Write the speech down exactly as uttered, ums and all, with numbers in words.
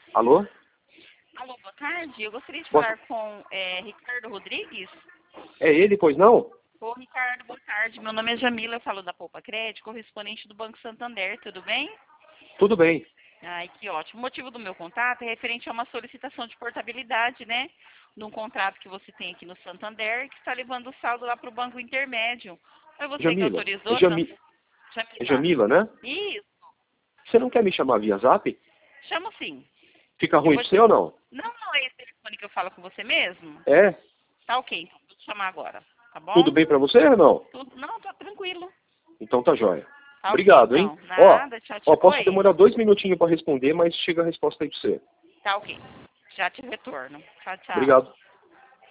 Alô? Alô, boa tarde. Eu gostaria de Boa... falar com é, Ricardo Rodrigues. É ele, pois não? Ô, Ricardo, boa tarde. Meu nome é Jamila, eu falo da Poupa Crédito, correspondente do Banco Santander, tudo bem? Tudo bem. Ai, que ótimo. O motivo do meu contato é referente a uma solicitação de portabilidade, né? Num contrato que você tem aqui no Santander, que está levando o saldo lá para o banco intermédio. Foi você que Jamila. É, autorizou? Jami... Trans... é Jamila. Jamila, né? Isso. Você não quer me chamar via zap? Chamo sim. Fica Eu ruim vou... pra você ou não? Não, não é esse telefone que eu falo com você mesmo? É? Tá ok, então vou te chamar agora, tá Tudo bom? bem pra você ou não? Tudo... Não, tá tranquilo. Então tá jóia. Tá ok, Obrigado, hein? então. Ó, Nada, tchau, ó, tchau. posso Oi? demorar dois minutinhos pra responder, mas chega a resposta aí pra você. Tá ok. Já te retorno. Tchau, tchau. Obrigado.